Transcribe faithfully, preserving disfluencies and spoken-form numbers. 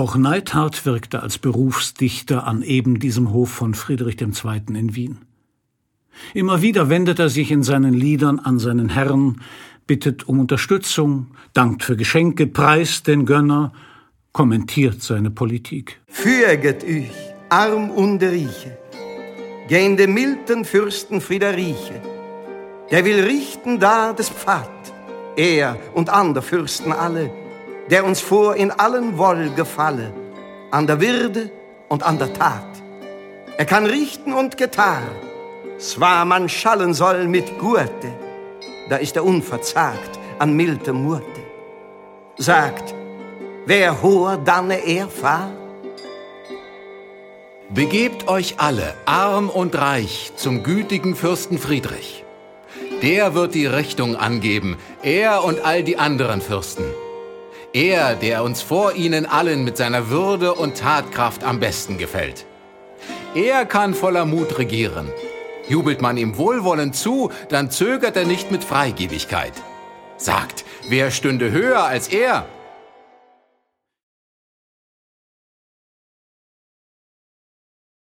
Auch Neidhardt wirkte als Berufsdichter an eben diesem Hof von Friedrich der Zweite. In Wien. Immer wieder wendet er sich in seinen Liedern an seinen Herrn, bittet um Unterstützung, dankt für Geschenke, preist den Gönner, kommentiert seine Politik. Fürget euch, arm und Rieche, gehen dem milden Fürsten Friederiche, der will richten da des Pfad, er und ander Fürsten alle, der uns vor in allen Woll gefalle, an der Würde und an der Tat. Er kann richten und getar, zwar man schallen soll mit Gurte, da ist er unverzagt an milde Murte. Sagt, wer hoher danne er fahr? Begebt euch alle, arm und reich, zum gütigen Fürsten Friedrich. Der wird die Richtung angeben, er und all die anderen Fürsten. Er, der uns vor ihnen allen mit seiner Würde und Tatkraft am besten gefällt. Er kann voller Mut regieren. Jubelt man ihm wohlwollend zu, dann zögert er nicht mit Freigebigkeit. Sagt, wer stünde höher als er?